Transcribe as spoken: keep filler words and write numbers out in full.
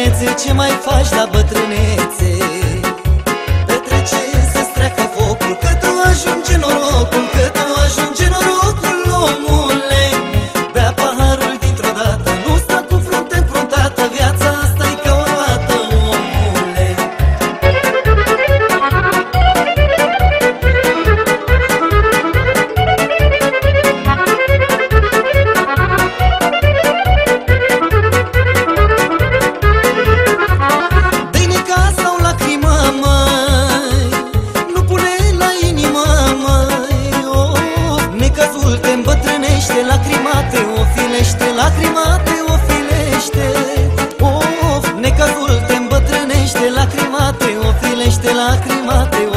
bătrânețe, ce mai faci la bătrânețe? Petrece să-ți treacă focul, că tu ajunge norocul, că tu ajunge norocul, omule. Bea paharul dintr-o dată, nu sta cu frunte încruntată, viața asta-i ca o roată, omule. Dă-i necaz sau lacrima, măi, nu pune la inima, măi, oh. Necazul te îmbătrânește, lacrima te ofilește, lacrima te ofilește, oh. Necazul te îmbătrânește, lacrima te ofilește, lacrima te